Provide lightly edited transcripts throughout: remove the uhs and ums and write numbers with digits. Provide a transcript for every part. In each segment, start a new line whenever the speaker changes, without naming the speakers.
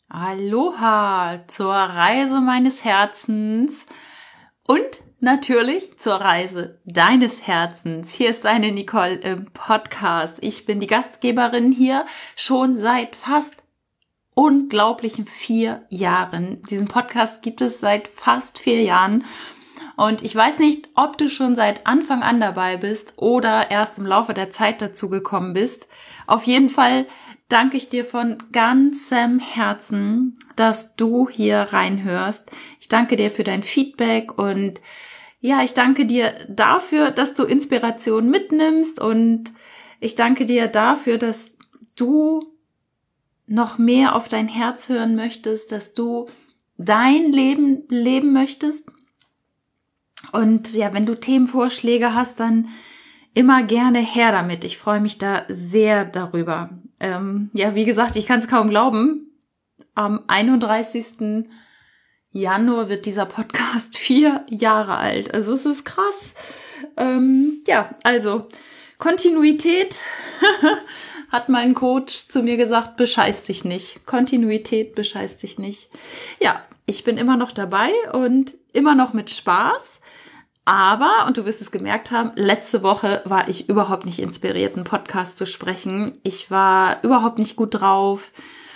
Aloha zur Reise meines Herzens und natürlich zur Reise deines Herzens. Hier ist deine Nicole im Podcast. Ich bin die Gastgeberin hier schon seit fast unglaublichen 4 Jahren. Diesen Podcast gibt es seit fast 4 Jahren. Und ich weiß nicht, ob du schon seit Anfang an dabei bist oder erst im Laufe der Zeit dazu gekommen bist. Auf jeden Fall danke ich dir von ganzem Herzen, dass du hier reinhörst. Ich danke dir für dein Feedback und ja, ich danke dir dafür, dass du Inspiration mitnimmst und ich danke dir dafür, dass du noch mehr auf dein Herz hören möchtest, dass du dein Leben leben möchtest. Und ja, wenn du Themenvorschläge hast, dann immer gerne her damit. Ich freue mich da sehr darüber. Ja, wie gesagt, ich kann es kaum glauben. Am 31. Januar wird dieser Podcast 4 Jahre alt. Also es ist krass. Ja, also Kontinuität hat mein Coach zu mir gesagt, bescheißt dich nicht. Kontinuität bescheißt dich nicht. Ja, ich bin immer noch dabei und immer noch mit Spaß. Aber, und du wirst es gemerkt haben, letzte Woche war ich überhaupt nicht inspiriert, einen Podcast zu sprechen. Ich war überhaupt nicht gut drauf.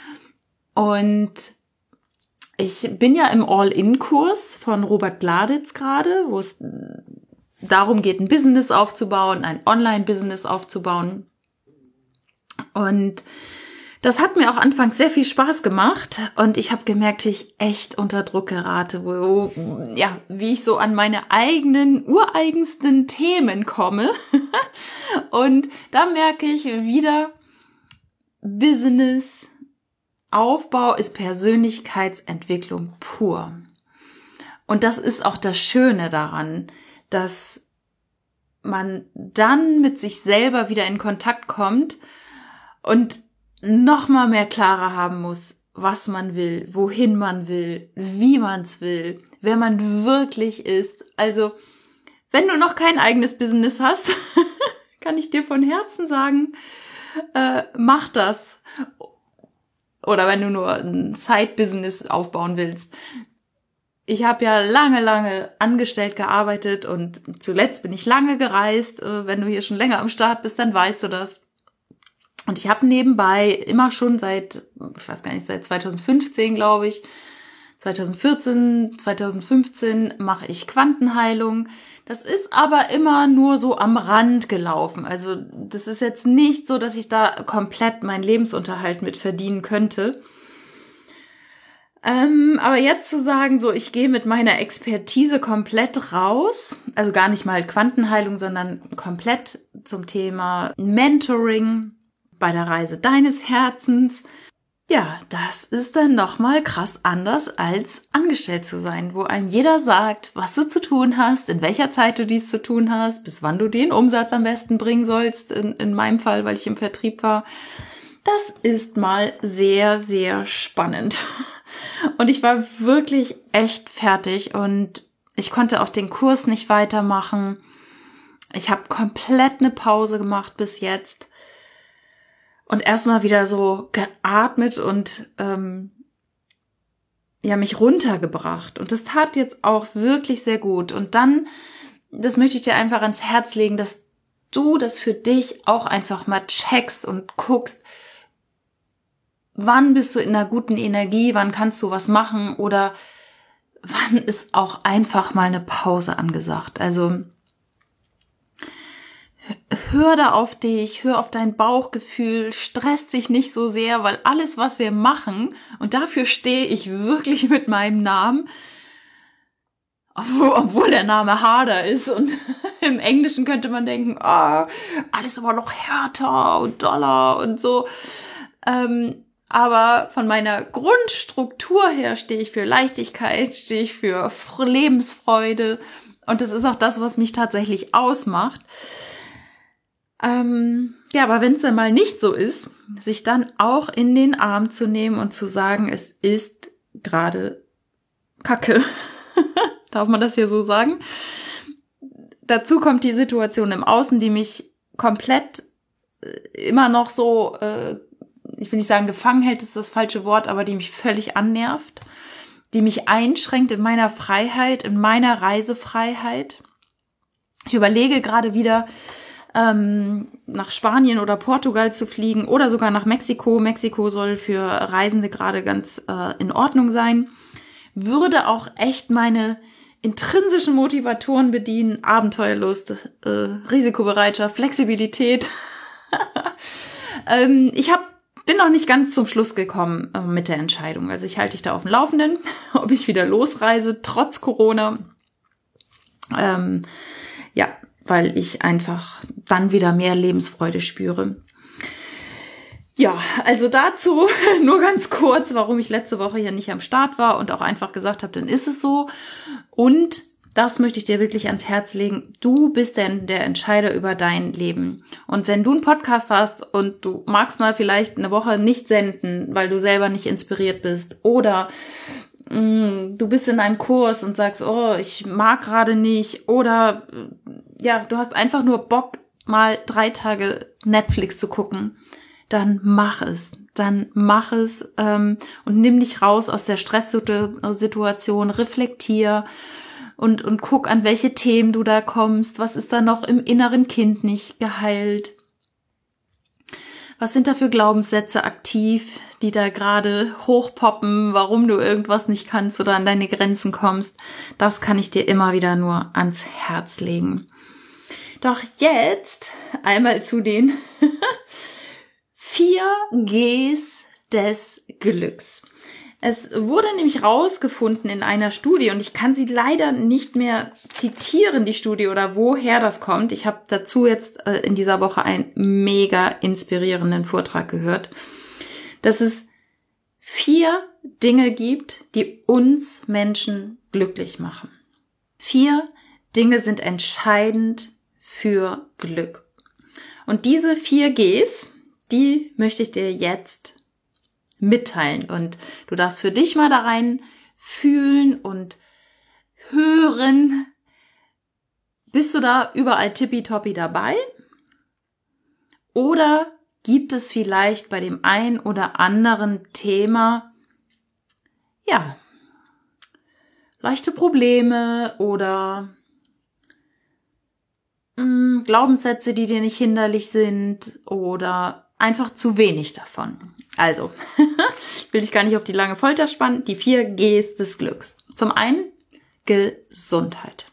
Und ich bin ja im All-In-Kurs von Robert Gladitz gerade, wo es darum geht, ein Business aufzubauen, ein Online-Business aufzubauen. Und das hat mir auch anfangs sehr viel Spaß gemacht und ich habe gemerkt, wie ich echt unter Druck gerate, wie ich so an meine eigenen, ureigensten Themen komme. Und da merke ich wieder, Business, Aufbau ist Persönlichkeitsentwicklung pur. Und das ist auch das Schöne daran, dass man dann mit sich selber wieder in Kontakt kommt und noch mal mehr klarer haben muss, was man will, wohin man will, wie man es will, wer man wirklich ist. Also, wenn du noch kein eigenes Business hast, kann ich dir von Herzen sagen, mach das. Oder wenn du nur ein Side-Business aufbauen willst. Ich habe ja lange angestellt gearbeitet und zuletzt bin ich lange gereist. Wenn du hier schon länger am Start bist, dann weißt du das. Und ich habe nebenbei immer schon seit 2015, glaube ich, 2014, 2015 mache ich Quantenheilung. Das ist aber immer nur so am Rand gelaufen. Also das ist jetzt nicht so, dass ich da komplett meinen Lebensunterhalt mit verdienen könnte. Aber jetzt zu sagen, so ich gehe mit meiner Expertise komplett raus, also gar nicht mal Quantenheilung, sondern komplett zum Thema Mentoring bei der Reise deines Herzens. Ja, das ist dann nochmal krass anders als angestellt zu sein, wo einem jeder sagt, was du zu tun hast, in welcher Zeit du dies zu tun hast, bis wann du den Umsatz am besten bringen sollst, in meinem Fall, weil ich im Vertrieb war. Das ist mal sehr, sehr spannend. Und ich war wirklich echt fertig und ich konnte auch den Kurs nicht weitermachen. Ich habe komplett eine Pause gemacht bis jetzt. Und erstmal wieder so geatmet und mich runtergebracht. Und das tat jetzt auch wirklich sehr gut. Und dann, das möchte ich dir einfach ans Herz legen, dass du das für dich auch einfach mal checkst und guckst, wann bist du in einer guten Energie, wann kannst du was machen oder wann ist auch einfach mal eine Pause angesagt. Also hör da auf dich, hör auf dein Bauchgefühl, stress dich nicht so sehr, weil alles, was wir machen, und dafür stehe ich wirklich mit meinem Namen, obwohl der Name harder ist und im Englischen könnte man denken, alles aber noch härter und doller und so. Aber von meiner Grundstruktur her stehe ich für Leichtigkeit, stehe ich für Lebensfreude und das ist auch das, was mich tatsächlich ausmacht. Aber wenn es dann mal nicht so ist, sich dann auch in den Arm zu nehmen und zu sagen, es ist gerade Kacke. Darf man das hier so sagen? Dazu kommt die Situation im Außen, die mich komplett immer noch so ich will nicht sagen gefangen hält, ist das falsche Wort, aber die mich völlig annervt, die mich einschränkt in meiner Freiheit, in meiner Reisefreiheit. Ich überlege gerade wieder, nach Spanien oder Portugal zu fliegen oder sogar nach Mexiko. Mexiko soll für Reisende gerade ganz in Ordnung sein. Würde auch echt meine intrinsischen Motivatoren bedienen. Abenteuerlust, Risikobereitschaft, Flexibilität. Bin noch nicht ganz zum Schluss gekommen mit der Entscheidung. Also ich halte dich da auf dem Laufenden, ob ich wieder losreise, trotz Corona. Weil ich einfach dann wieder mehr Lebensfreude spüre. Ja, also dazu nur ganz kurz, warum ich letzte Woche hier nicht am Start war und auch einfach gesagt habe, dann ist es so. Und das möchte ich dir wirklich ans Herz legen. Du bist denn der Entscheider über dein Leben. Und wenn du einen Podcast hast und du magst mal vielleicht eine Woche nicht senden, weil du selber nicht inspiriert bist, oder du bist in einem Kurs und sagst, oh, ich mag gerade nicht, oder ja, du hast einfach nur Bock, mal 3 Tage Netflix zu gucken, dann mach es. Und nimm dich raus aus der Stresssituation, reflektier und guck, an welche Themen du da kommst, was ist da noch im inneren Kind nicht geheilt. Was sind da für Glaubenssätze aktiv, die da gerade hochpoppen, warum du irgendwas nicht kannst oder an deine Grenzen kommst? Das kann ich dir immer wieder nur ans Herz legen. Doch jetzt einmal zu den 4 Gs des Glücks. Es wurde nämlich rausgefunden in einer Studie, und ich kann sie leider nicht mehr zitieren, die Studie, oder woher das kommt. Ich habe dazu jetzt in dieser Woche einen mega inspirierenden Vortrag gehört, dass es 4 Dinge gibt, die uns Menschen glücklich machen. 4 Dinge sind entscheidend für Glück. Und diese 4 Gs, die möchte ich dir jetzt mitteilen. Und du darfst für dich mal da rein fühlen und hören. Bist du da überall tippitoppi dabei? Oder gibt es vielleicht bei dem ein oder anderen Thema, ja, leichte Probleme oder Glaubenssätze, die dir nicht hinderlich sind, oder einfach zu wenig davon? Also, will dich gar nicht auf die lange Folter spannen. Die 4 Gs des Glücks. Zum einen Gesundheit.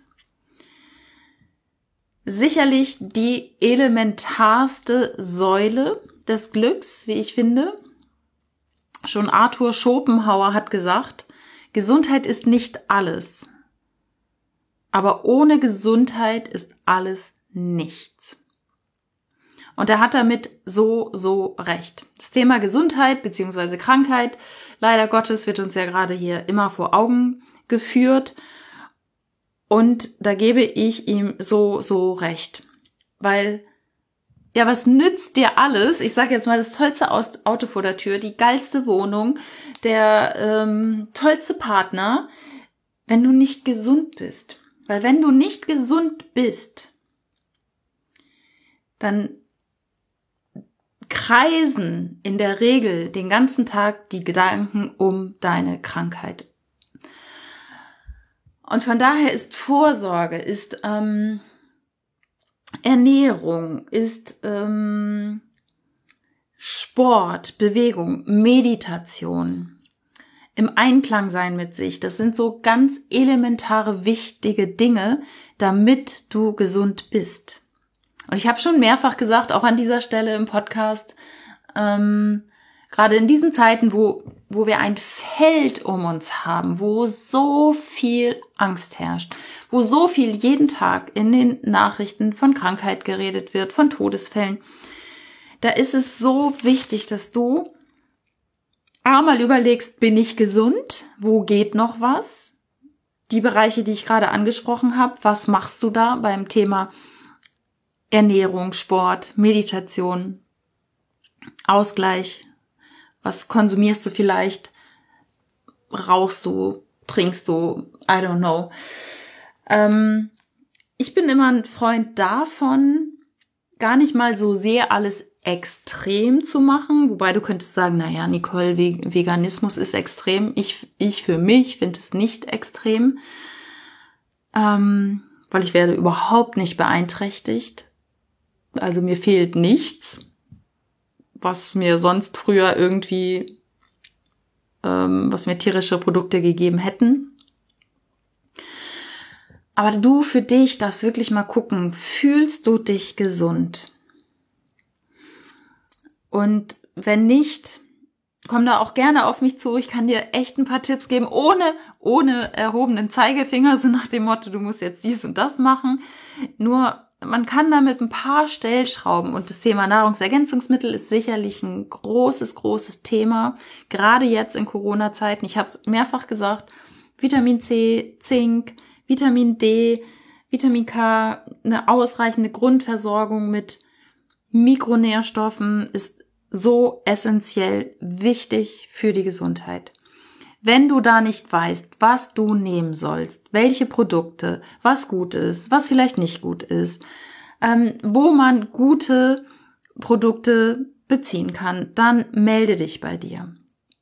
Sicherlich die elementarste Säule des Glücks, wie ich finde. Schon Arthur Schopenhauer hat gesagt, Gesundheit ist nicht alles. Aber ohne Gesundheit ist alles nichts. Und er hat damit so recht. Das Thema Gesundheit bzw. Krankheit, leider Gottes, wird uns ja gerade hier immer vor Augen geführt. Und da gebe ich ihm so recht. Weil, ja, was nützt dir alles? Ich sage jetzt mal, das tollste Auto vor der Tür, die geilste Wohnung, der tollste Partner, wenn du nicht gesund bist. Weil wenn du nicht gesund bist, dann kreisen in der Regel den ganzen Tag die Gedanken um deine Krankheit. Und von daher ist Vorsorge, ist Ernährung, ist Sport, Bewegung, Meditation, im Einklang sein mit sich. Das sind so ganz elementare, wichtige Dinge, damit du gesund bist. Und ich habe schon mehrfach gesagt, auch an dieser Stelle im Podcast, gerade in diesen Zeiten, wo wir ein Feld um uns haben, wo so viel Angst herrscht, wo so viel jeden Tag in den Nachrichten von Krankheit geredet wird, von Todesfällen, da ist es so wichtig, dass du einmal überlegst, bin ich gesund? Wo geht noch was? Die Bereiche, die ich gerade angesprochen habe, was machst du da beim Thema Ernährung, Sport, Meditation, Ausgleich? Was konsumierst du vielleicht? Rauchst du? Trinkst du? I don't know. Ich bin immer ein Freund davon, gar nicht mal so sehr alles extrem zu machen, wobei du könntest sagen, naja, Nicole, Veganismus ist extrem. Ich für mich finde es nicht extrem, weil ich werde überhaupt nicht beeinträchtigt. Also mir fehlt nichts, was mir sonst früher irgendwie, was mir tierische Produkte gegeben hätten. Aber du für dich darfst wirklich mal gucken, fühlst du dich gesund? Und wenn nicht, komm da auch gerne auf mich zu. Ich kann dir echt ein paar Tipps geben, ohne erhobenen Zeigefinger, so nach dem Motto, du musst jetzt dies und das machen. Nur man kann da mit ein paar Stellschrauben, und das Thema Nahrungsergänzungsmittel ist sicherlich ein großes Thema, gerade jetzt in Corona-Zeiten. Ich habe es mehrfach gesagt, Vitamin C, Zink, Vitamin D, Vitamin K, eine ausreichende Grundversorgung mit Mikronährstoffen ist so essentiell wichtig für die Gesundheit. Wenn du da nicht weißt, was du nehmen sollst, welche Produkte, was gut ist, was vielleicht nicht gut ist, wo man gute Produkte beziehen kann, dann melde dich bei dir.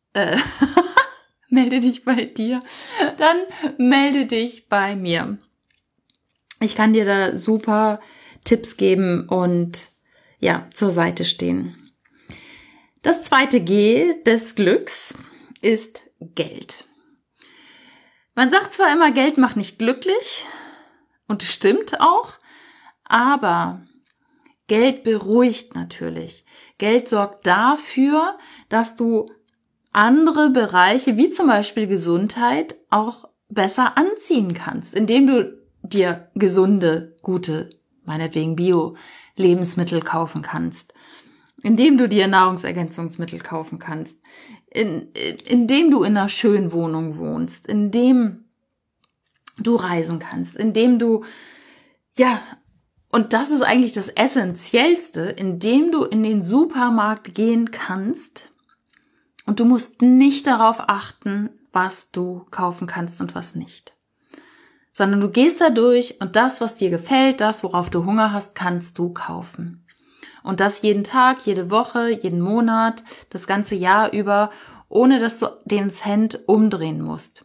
Melde dich bei dir, dann melde dich bei mir. Ich kann dir da super Tipps geben und ja, zur Seite stehen. Das zweite G des Glücks ist Geld. Man sagt zwar immer, Geld macht nicht glücklich, und das stimmt auch, aber Geld beruhigt natürlich. Geld sorgt dafür, dass du andere Bereiche, wie zum Beispiel Gesundheit, auch besser anziehen kannst, indem du dir gesunde, gute, meinetwegen Bio-Lebensmittel kaufen kannst, indem du dir Nahrungsergänzungsmittel kaufen kannst, indem du in einer schönen Wohnung wohnst, indem du reisen kannst, indem du, ja, und das ist eigentlich das Essentiellste, indem du in den Supermarkt gehen kannst und du musst nicht darauf achten, was du kaufen kannst und was nicht. Sondern du gehst da durch und das, was dir gefällt, das, worauf du Hunger hast, kannst du kaufen. Und das jeden Tag, jede Woche, jeden Monat, das ganze Jahr über, ohne dass du den Cent umdrehen musst.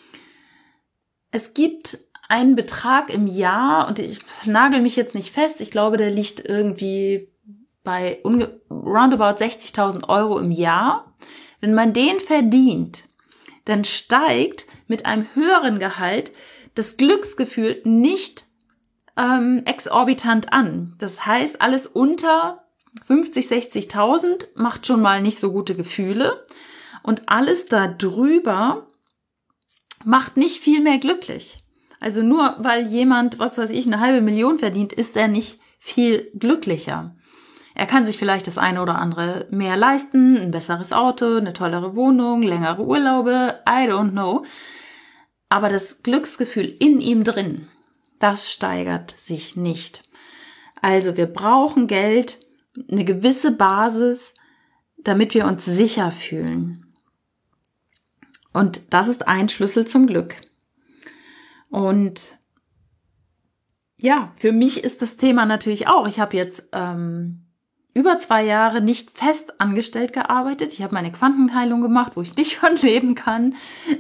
Es gibt einen Betrag im Jahr, und ich nagel mich jetzt nicht fest, ich glaube, der liegt irgendwie bei roundabout 60.000 Euro im Jahr. Wenn man den verdient, dann steigt mit einem höheren Gehalt das Glücksgefühl nicht exorbitant an. Das heißt, alles unter 50.000, 60.000 macht schon mal nicht so gute Gefühle, und alles da drüber macht nicht viel mehr glücklich. Also nur weil jemand, was weiß ich, 500.000 verdient, ist er nicht viel glücklicher. Er kann sich vielleicht das eine oder andere mehr leisten, ein besseres Auto, eine tollere Wohnung, längere Urlaube, I don't know. Aber das Glücksgefühl in ihm drin, das steigert sich nicht. Also wir brauchen Geld, eine gewisse Basis, damit wir uns sicher fühlen. Und das ist ein Schlüssel zum Glück. Und ja, für mich ist das Thema natürlich auch, ich habe jetzt über 2 Jahre nicht fest angestellt gearbeitet. Ich habe meine Quantenheilung gemacht, wo ich nicht von leben kann.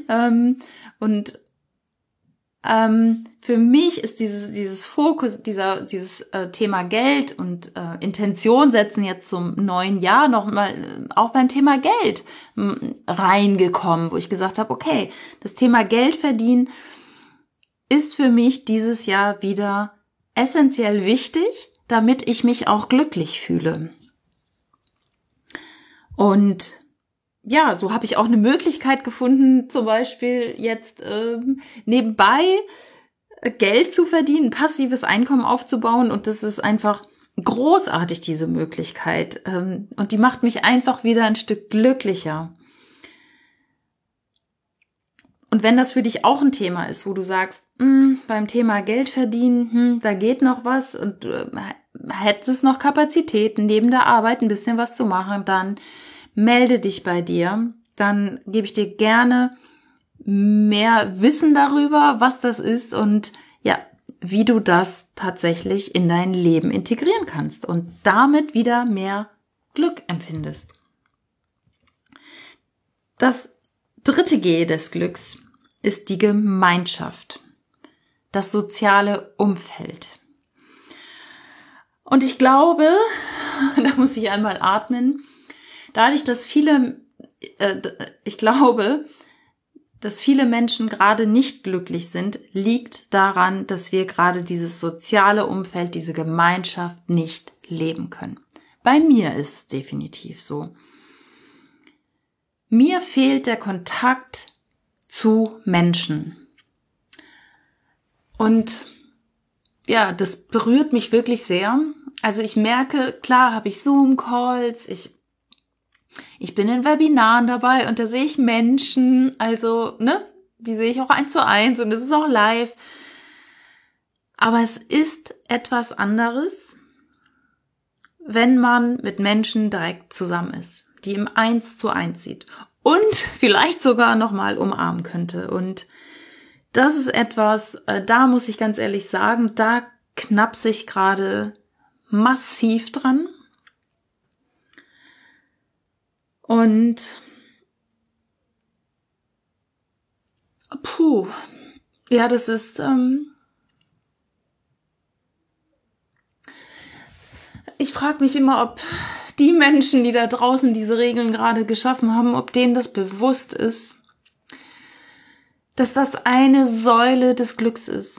Für mich ist dieses Fokus, dieses Thema Geld und Intention setzen jetzt zum neuen Jahr nochmal auch beim Thema Geld reingekommen, wo ich gesagt habe, okay, das Thema Geld verdienen ist für mich dieses Jahr wieder essentiell wichtig, damit ich mich auch glücklich fühle. Und ja, so habe ich auch eine Möglichkeit gefunden, zum Beispiel jetzt nebenbei Geld zu verdienen, passives Einkommen aufzubauen, und das ist einfach großartig, diese Möglichkeit. Und die macht mich einfach wieder ein Stück glücklicher. Und wenn das für dich auch ein Thema ist, wo du sagst, beim Thema Geld verdienen, da geht noch was und hättest noch Kapazitäten, neben der Arbeit ein bisschen was zu machen, dann melde dich bei dir. Dann gebe ich dir gerne mehr Wissen darüber, was das ist und ja, wie du das tatsächlich in dein Leben integrieren kannst und damit wieder mehr Glück empfindest. Das dritte G des Glücks ist die Gemeinschaft, das soziale Umfeld. Und ich glaube, da muss ich einmal atmen, dadurch, dass viele Menschen gerade nicht glücklich sind, liegt daran, dass wir gerade dieses soziale Umfeld, diese Gemeinschaft nicht leben können. Bei mir ist es definitiv so. Mir fehlt der Kontakt zu Menschen. Und ja, das berührt mich wirklich sehr. Also ich merke, klar habe ich Zoom-Calls, ich bin in Webinaren dabei und da sehe ich Menschen, also, die sehe ich auch 1:1 und es ist auch live. Aber es ist etwas anderes, wenn man mit Menschen direkt zusammen ist, die im 1:1 sieht und vielleicht sogar nochmal umarmen könnte. Und das ist etwas, da muss ich ganz ehrlich sagen, da knapse ich gerade massiv dran. Und ja, das ist, ich frage mich immer, ob die Menschen, die da draußen diese Regeln gerade geschaffen haben, ob denen das bewusst ist, dass das eine Säule des Glücks ist.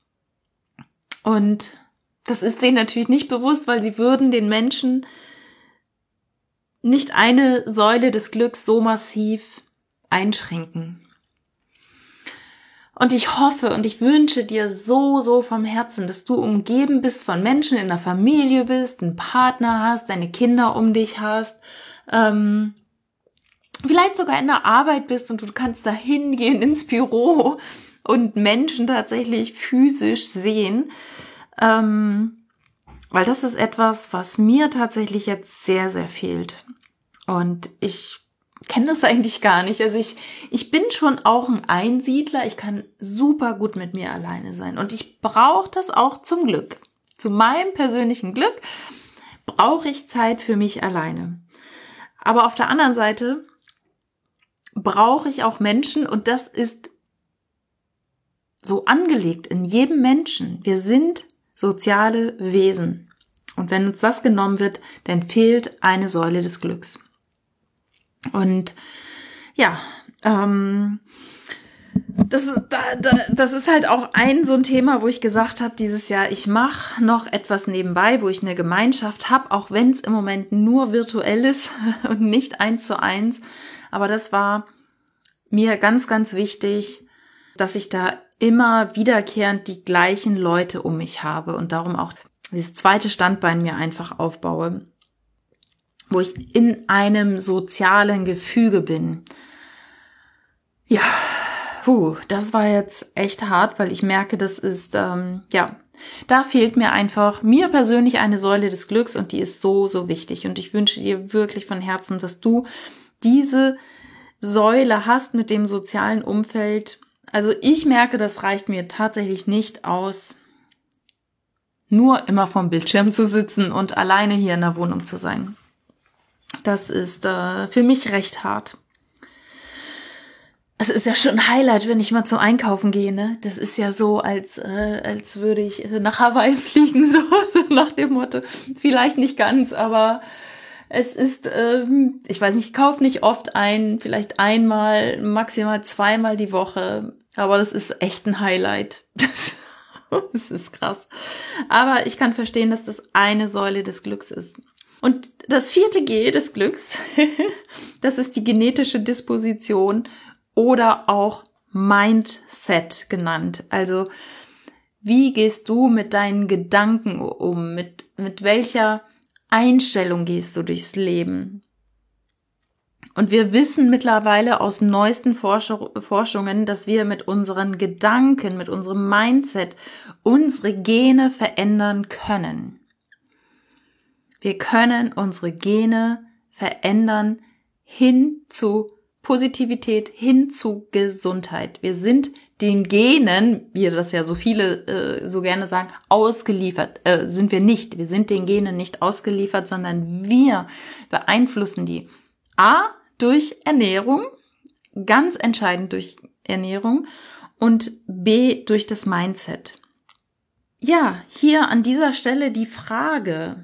Und das ist denen natürlich nicht bewusst, weil sie würden den Menschen nicht eine Säule des Glücks so massiv einschränken. Und ich hoffe und ich wünsche dir so vom Herzen, dass du umgeben bist von Menschen, in der Familie bist, einen Partner hast, deine Kinder um dich hast, vielleicht sogar in der Arbeit bist und du kannst da hingehen ins Büro und Menschen tatsächlich physisch sehen, weil das ist etwas, was mir tatsächlich jetzt sehr fehlt. Und ich kenne das eigentlich gar nicht. Also ich bin schon auch ein Einsiedler. Ich kann super gut mit mir alleine sein. Und ich brauche das auch zum Glück. Zu meinem persönlichen Glück brauche ich Zeit für mich alleine. Aber auf der anderen Seite brauche ich auch Menschen und das ist so angelegt in jedem Menschen. Wir sind soziale Wesen. Und wenn uns das genommen wird, dann fehlt eine Säule des Glücks. Und ja, das ist halt auch so ein Thema, wo ich gesagt habe, dieses Jahr, ich mache noch etwas nebenbei, wo ich eine Gemeinschaft habe, auch wenn es im Moment nur virtuell ist und nicht 1:1. Aber das war mir ganz wichtig, dass ich da immer wiederkehrend die gleichen Leute um mich habe und darum auch dieses zweite Standbein mir einfach aufbaue, wo ich in einem sozialen Gefüge bin. Ja, das war jetzt echt hart, weil ich merke, das ist, da fehlt mir persönlich eine Säule des Glücks und die ist so wichtig. Und ich wünsche dir wirklich von Herzen, dass du diese Säule hast mit dem sozialen Umfeld. Also ich merke, das reicht mir tatsächlich nicht aus, nur immer vorm Bildschirm zu sitzen und alleine hier in der Wohnung zu sein. Das ist für mich recht hart. Es ist ja schon ein Highlight, wenn ich mal zum Einkaufen gehe, ne? Das ist ja so, als würde ich nach Hawaii fliegen, so nach dem Motto. Vielleicht nicht ganz, aber es ist, ich weiß nicht, ich kaufe nicht oft ein, vielleicht einmal, maximal zweimal die Woche. Aber das ist echt ein Highlight. Das ist krass. Aber ich kann verstehen, dass das eine Säule des Glücks ist. Und das 4. G des Glücks, das ist die genetische Disposition oder auch Mindset genannt. Also wie gehst du mit deinen Gedanken um? Mit welcher Einstellung gehst du durchs Leben? Und wir wissen mittlerweile aus neuesten Forschungen, dass wir mit unseren Gedanken, mit unserem Mindset unsere Gene verändern können. Wir können unsere Gene verändern hin zu Positivität hin zu Gesundheit. Wir sind den Genen, wie das ja so viele so gerne sagen, ausgeliefert. Sind wir nicht. Wir sind den Genen nicht ausgeliefert, sondern wir beeinflussen die. A, durch Ernährung, ganz entscheidend durch Ernährung, und B, durch das Mindset. Ja, hier an dieser Stelle die Frage: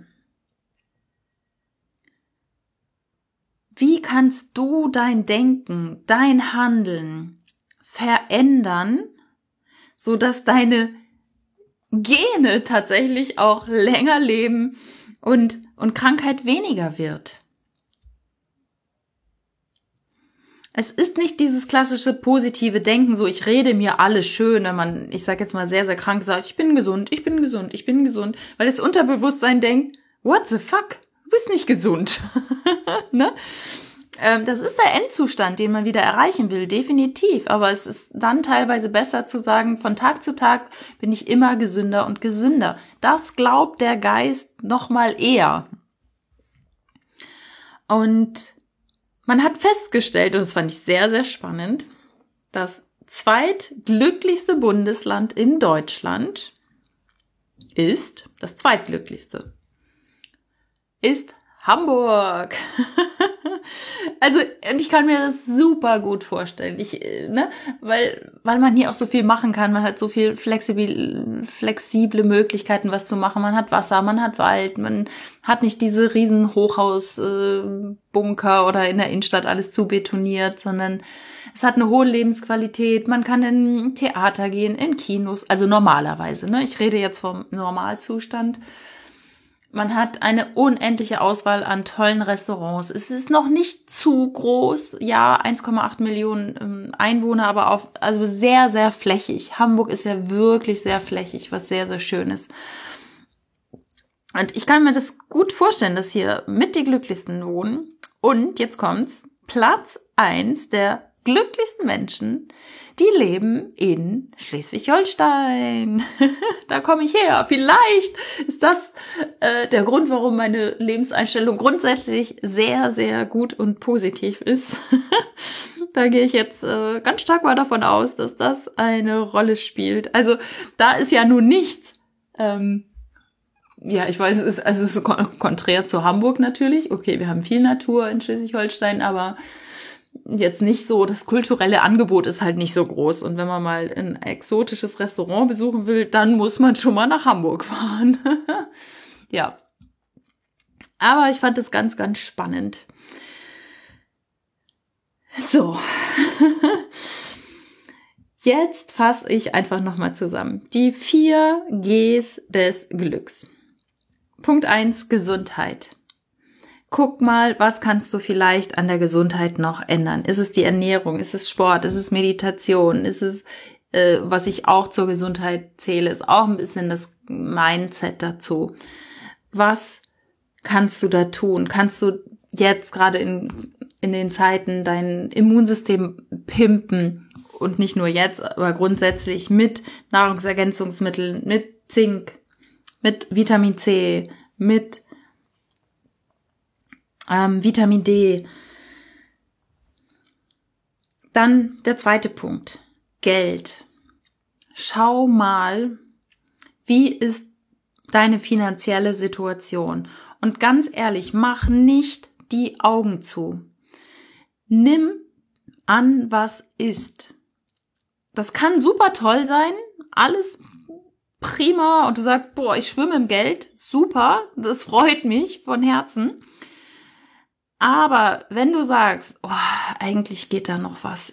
Wie kannst du dein Denken, dein Handeln verändern, sodass deine Gene tatsächlich auch länger leben und Krankheit weniger wird? Es ist nicht dieses klassische positive Denken, so ich rede mir alles schön, wenn man, ich sag jetzt mal, sehr, sehr krank sagt, ich bin gesund, ich bin gesund, ich bin gesund, weil das Unterbewusstsein denkt, what the fuck, du bist nicht gesund. Ne? Das ist der Endzustand, den man wieder erreichen will, definitiv, aber es ist dann teilweise besser zu sagen, von Tag zu Tag bin ich immer gesünder und gesünder. Das glaubt der Geist noch mal eher. Und man hat festgestellt, und das fand ich sehr, sehr spannend, das zweitglücklichste Bundesland in Deutschland ist, das zweitglücklichste, ist Hamburg. Also, und ich kann mir das super gut vorstellen, weil man hier auch so viel machen kann, man hat so viel flexible Möglichkeiten, was zu machen, man hat Wasser, man hat Wald, man hat nicht diese riesen Hochhausbunker oder in der Innenstadt alles zubetoniert, sondern es hat eine hohe Lebensqualität, man kann in Theater gehen, in Kinos, also normalerweise, ne? Ich rede jetzt vom Normalzustand. Man hat eine unendliche Auswahl an tollen Restaurants. Es ist noch nicht zu groß. Ja, 1,8 Millionen Einwohner, aber also sehr, sehr flächig. Hamburg ist ja wirklich sehr flächig, was sehr, sehr schön ist. Und ich kann mir das gut vorstellen, dass hier mit die Glücklichsten wohnen. Und jetzt kommt's. Platz 1 der glücklichsten Menschen, die leben in Schleswig-Holstein. Da komme ich her. Vielleicht ist das der Grund, warum meine Lebenseinstellung grundsätzlich sehr, sehr gut und positiv ist. Da gehe ich jetzt ganz stark mal davon aus, dass das eine Rolle spielt. Also da ist ja nun nichts. Ja, ich weiß, es ist konträr zu Hamburg natürlich. Okay, wir haben viel Natur in Schleswig-Holstein, aber jetzt nicht so, das kulturelle Angebot ist halt nicht so groß. Und wenn man mal ein exotisches Restaurant besuchen will, dann muss man schon mal nach Hamburg fahren. Ja. Aber ich fand es ganz, ganz spannend. So. Jetzt fasse ich einfach nochmal zusammen. Die 4 Gs des Glücks. Punkt 1, Gesundheit. Guck mal, was kannst du vielleicht an der Gesundheit noch ändern? Ist es die Ernährung? Ist es Sport? Ist es Meditation? Ist es, was ich auch zur Gesundheit zähle, ist auch ein bisschen das Mindset dazu. Was kannst du da tun? Kannst du jetzt gerade in den Zeiten dein Immunsystem pimpen? Und nicht nur jetzt, aber grundsätzlich mit Nahrungsergänzungsmitteln, mit Zink, mit Vitamin C, mit Vitamin D. Dann der zweite Punkt. Geld. Schau mal, wie ist deine finanzielle Situation? Und ganz ehrlich, mach nicht die Augen zu. Nimm an, was ist. Das kann super toll sein, alles prima und du sagst, boah, ich schwimme im Geld, super, das freut mich von Herzen. Aber wenn du sagst, oh, eigentlich geht da noch was,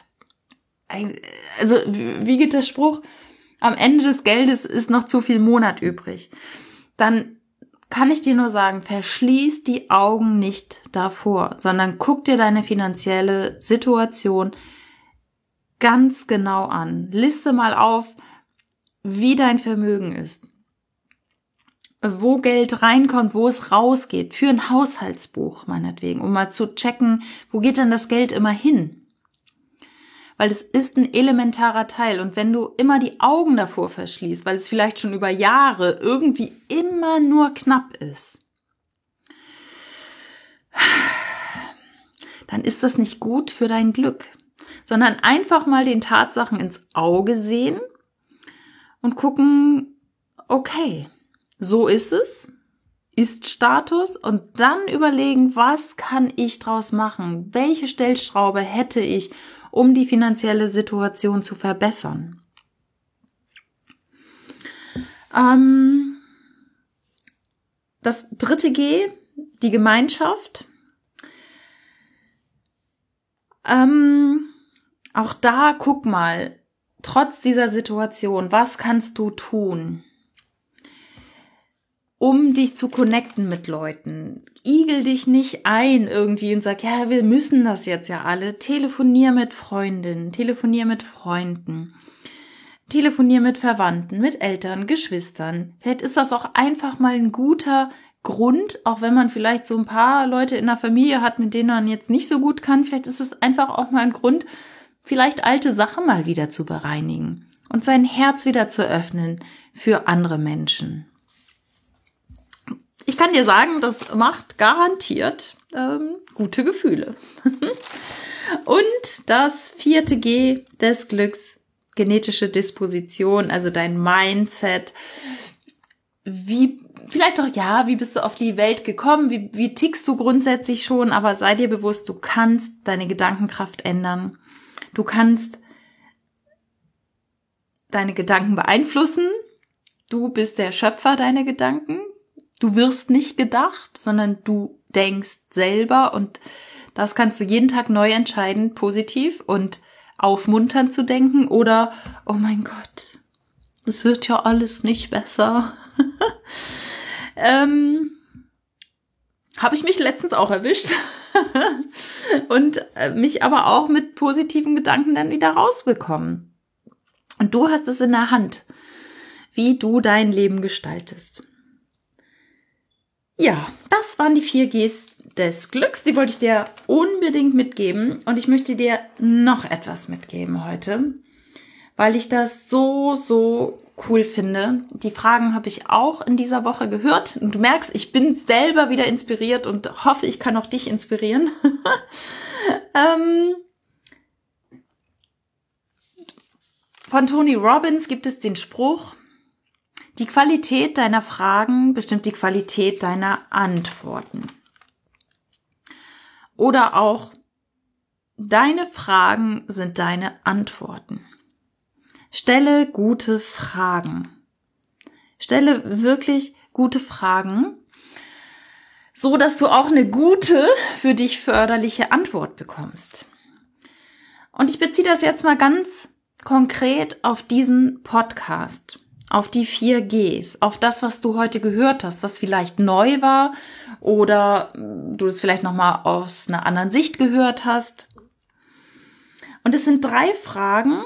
also wie geht der Spruch? Am Ende des Geldes ist noch zu viel Monat übrig. Dann kann ich dir nur sagen, verschließ die Augen nicht davor, sondern guck dir deine finanzielle Situation ganz genau an. Liste mal auf, wie dein Vermögen ist. Wo Geld reinkommt, wo es rausgeht, für ein Haushaltsbuch meinetwegen, um mal zu checken, wo geht denn das Geld immer hin? Weil es ist ein elementarer Teil und wenn du immer die Augen davor verschließt, weil es vielleicht schon über Jahre irgendwie immer nur knapp ist, dann ist das nicht gut für dein Glück, sondern einfach mal den Tatsachen ins Auge sehen und gucken, okay, so ist es, ist Status, und dann überlegen, was kann ich draus machen? Welche Stellschraube hätte ich, um die finanzielle Situation zu verbessern? Das 3. G, die Gemeinschaft. Auch da guck mal, trotz dieser Situation, was kannst du tun, um dich zu connecten mit Leuten? Igel dich nicht ein irgendwie und sag, ja, wir müssen das jetzt ja alle. Telefonier mit Freundinnen, telefonier mit Freunden, telefonier mit Verwandten, mit Eltern, Geschwistern. Vielleicht ist das auch einfach mal ein guter Grund, auch wenn man vielleicht so ein paar Leute in der Familie hat, mit denen man jetzt nicht so gut kann. Vielleicht ist es einfach auch mal ein Grund, vielleicht alte Sachen mal wieder zu bereinigen und sein Herz wieder zu öffnen für andere Menschen. Ich kann dir sagen, das macht garantiert gute Gefühle. Und das 4. G des Glücks, genetische Disposition, also dein Mindset. Wie bist du auf die Welt gekommen? Wie tickst du grundsätzlich schon? Aber sei dir bewusst, du kannst deine Gedankenkraft ändern. Du kannst deine Gedanken beeinflussen. Du bist der Schöpfer deiner Gedanken. Du wirst nicht gedacht, sondern du denkst selber, und das kannst du jeden Tag neu entscheiden, positiv und aufmunternd zu denken oder, oh mein Gott, das wird ja alles nicht besser. Habe ich mich letztens auch erwischt und mich aber auch mit positiven Gedanken dann wieder rausbekommen. Und du hast es in der Hand, wie du dein Leben gestaltest. Ja, das waren die 4 Gs des Glücks. Die wollte ich dir unbedingt mitgeben. Und ich möchte dir noch etwas mitgeben heute, weil ich das so cool finde. Die Fragen habe ich auch in dieser Woche gehört. Und du merkst, ich bin selber wieder inspiriert und hoffe, ich kann auch dich inspirieren. Von Tony Robbins gibt es den Spruch: Die Qualität deiner Fragen bestimmt die Qualität deiner Antworten. Oder auch, deine Fragen sind deine Antworten. Stelle gute Fragen. Stelle wirklich gute Fragen, so dass du auch eine gute, für dich förderliche Antwort bekommst. Und ich beziehe das jetzt mal ganz konkret auf diesen Podcast. Auf die 4 Gs, auf das, was du heute gehört hast, was vielleicht neu war oder du es vielleicht nochmal aus einer anderen Sicht gehört hast. Und es sind 3 Fragen,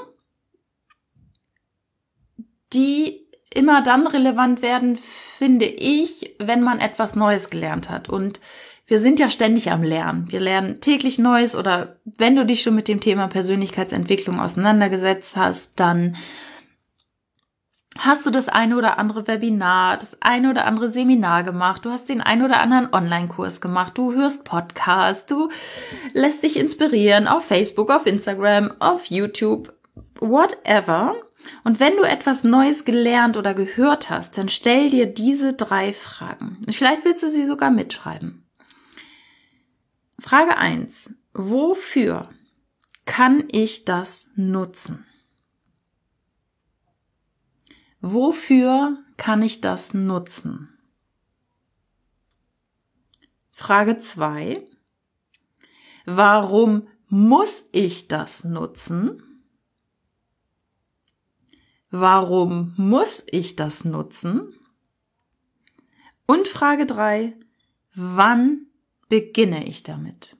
die immer dann relevant werden, finde ich, wenn man etwas Neues gelernt hat. Und wir sind ja ständig am Lernen. Wir lernen täglich Neues, oder wenn du dich schon mit dem Thema Persönlichkeitsentwicklung auseinandergesetzt hast, dann hast du das eine oder andere Webinar, das eine oder andere Seminar gemacht, du hast den einen oder anderen Online-Kurs gemacht, du hörst Podcasts, du lässt dich inspirieren auf Facebook, auf Instagram, auf YouTube, whatever. Und wenn du etwas Neues gelernt oder gehört hast, dann stell dir diese 3 Fragen. Vielleicht willst du sie sogar mitschreiben. Frage 1. Wofür kann ich das nutzen? Wofür kann ich das nutzen? Frage 2. Warum muss ich das nutzen? Warum muss ich das nutzen? Und Frage 3. Wann beginne ich damit?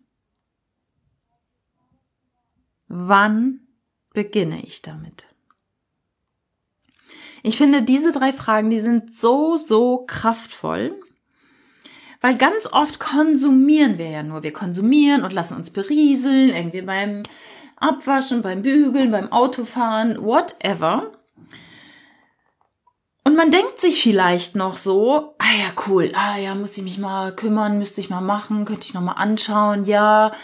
Wann beginne ich damit? Ich finde, diese 3 Fragen, die sind so kraftvoll, weil ganz oft konsumieren wir ja nur. Wir konsumieren und lassen uns berieseln, irgendwie beim Abwaschen, beim Bügeln, beim Autofahren, whatever. Und man denkt sich vielleicht noch so, cool, muss ich mich mal kümmern, müsste ich mal machen, könnte ich noch mal anschauen, ja,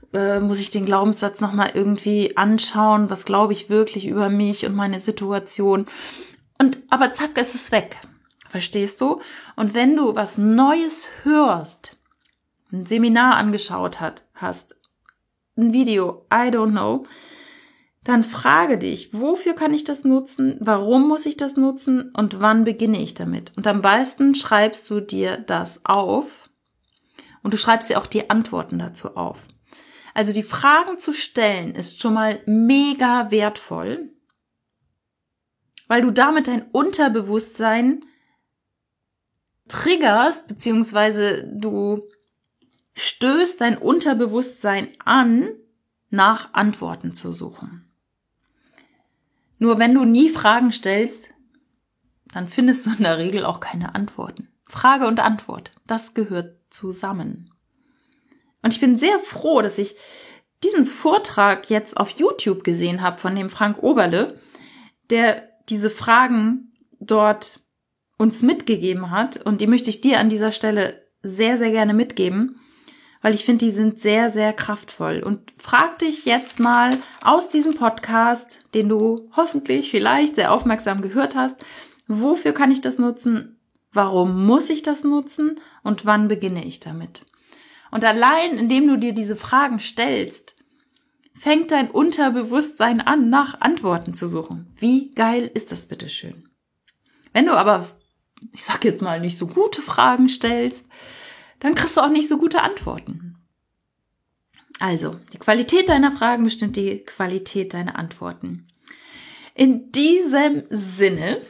muss ich den Glaubenssatz nochmal irgendwie anschauen, was glaube ich wirklich über mich und meine Situation. Aber zack, ist es weg. Verstehst du? Und wenn du was Neues hörst, ein Seminar angeschaut hast, ein Video, I don't know, dann frage dich, wofür kann ich das nutzen, warum muss ich das nutzen und wann beginne ich damit? Und am besten schreibst du dir das auf und du schreibst dir auch die Antworten dazu auf. Also die Fragen zu stellen ist schon mal mega wertvoll, weil du damit dein Unterbewusstsein triggerst, beziehungsweise du stößt dein Unterbewusstsein an, nach Antworten zu suchen. Nur wenn du nie Fragen stellst, dann findest du in der Regel auch keine Antworten. Frage und Antwort, das gehört zusammen. Und ich bin sehr froh, dass ich diesen Vortrag jetzt auf YouTube gesehen habe von dem Frank Oberle, der diese Fragen dort uns mitgegeben hat. Und die möchte ich dir an dieser Stelle sehr, sehr gerne mitgeben, weil ich finde, die sind sehr, sehr kraftvoll. Und frag dich jetzt mal aus diesem Podcast, den du hoffentlich vielleicht sehr aufmerksam gehört hast, wofür kann ich das nutzen, warum muss ich das nutzen und wann beginne ich damit? Und allein, indem du dir diese Fragen stellst, fängt dein Unterbewusstsein an, nach Antworten zu suchen. Wie geil ist das bitte schön? Wenn du aber, ich sag jetzt mal, nicht so gute Fragen stellst, dann kriegst du auch nicht so gute Antworten. Also, die Qualität deiner Fragen bestimmt die Qualität deiner Antworten. In diesem Sinne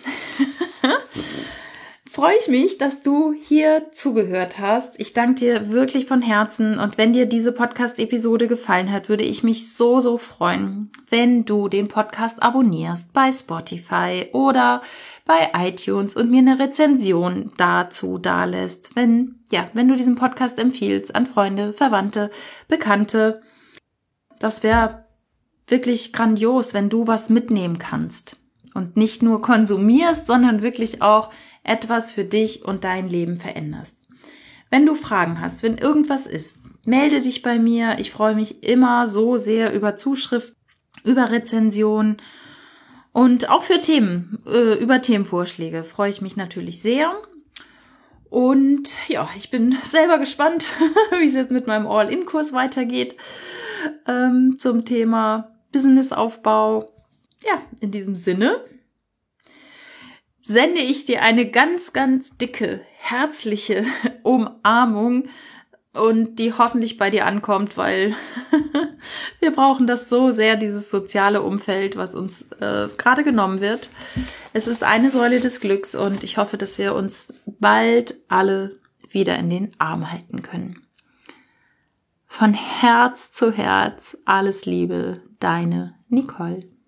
freue ich mich, dass du hier zugehört hast. Ich danke dir wirklich von Herzen und wenn dir diese Podcast-Episode gefallen hat, würde ich mich so, so freuen, wenn du den Podcast abonnierst bei Spotify oder bei iTunes und mir eine Rezension dazu dalässt, wenn du diesen Podcast empfiehlst an Freunde, Verwandte, Bekannte. Das wäre wirklich grandios, wenn du was mitnehmen kannst und nicht nur konsumierst, sondern wirklich auch etwas für dich und dein Leben veränderst. Wenn du Fragen hast, wenn irgendwas ist, melde dich bei mir. Ich freue mich immer so sehr über Zuschriften, über Rezensionen und auch für Themen, über Themenvorschläge freue ich mich natürlich sehr. Und ja, ich bin selber gespannt, wie es jetzt mit meinem All-In-Kurs weitergeht zum Thema Businessaufbau. Ja, in diesem Sinne sende ich dir eine ganz, ganz dicke, herzliche Umarmung und die hoffentlich bei dir ankommt, weil wir brauchen das so sehr, dieses soziale Umfeld, was uns gerade genommen wird. Es ist eine Säule des Glücks und ich hoffe, dass wir uns bald alle wieder in den Arm halten können. Von Herz zu Herz, alles Liebe, deine Nicole.